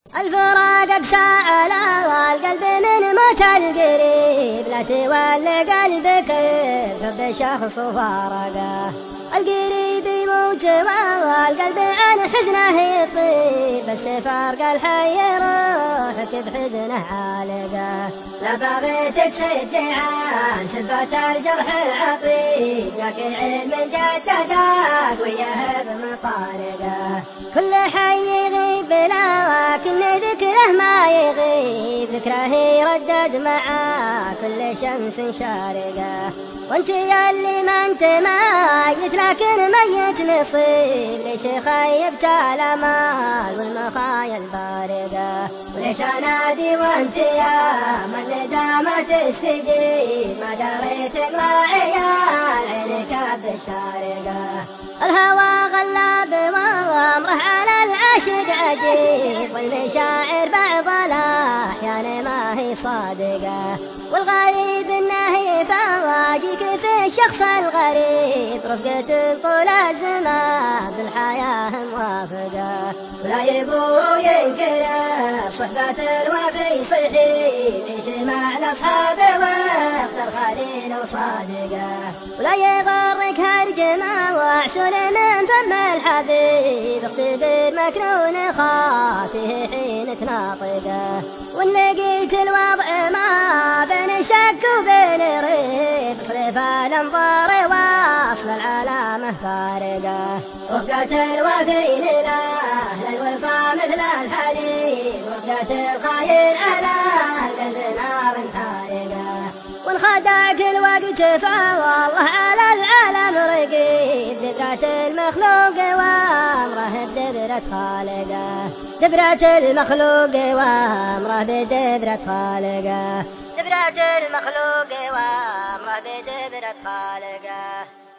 الفراق أقسى على القلب من موت القريب، لا تولي قلبك بحب شخص وفارقه. القريب يموت والقلب عن حزنه يطيب، بس فارق الحي روحك بحزنه عالقه. لا بغيتك سجعان سبت الجرح العطيب، جاك علم جددك وياه بمطارقه. كل حي يغيب لكن ذكره ما يغيب، ذكره يردد مع كل شمس شارقه. وانت ياللي ما انت ميت لكن ميت نصيب، ليش خيبت الامال والمخايا البارقه؟ وليش انادي وانت يا من ندامة تستجيب، ما دريت اطلعي عينك بالشارقه. الهوى غلاب وامره على العاشق عجيب، والمشاعر بعض الاحيان ما هي صادقه. والغريب انه يفاجئك في الشخص الغريب، رفقة طول الزمان في الحياه موافقه. ولا يبور وينكر صحبة الوفي صحيح، يجمع الاصحاب واختر خليل وصادقه. ولا يغرك هالجمال وعسول من فم الحبيب، اختبر مكنون خافيه حين تناطقه. وان لقيت الوضع ما بين شك وبين ريب، اصرف الانظار واصل العلامة فارقه. رفقة الوفي لأهل الوفا مثل الحليب، رفقة الخير على القلب نار حارقه. وانخدعك الوقت فوالله على العالم رقيب، دبرة المخلوق وامره بدبرة خالقه. دبرة المخلوق وامره بدبرة خالقه. دبرة المخلوق وامره بدبرة خالقه.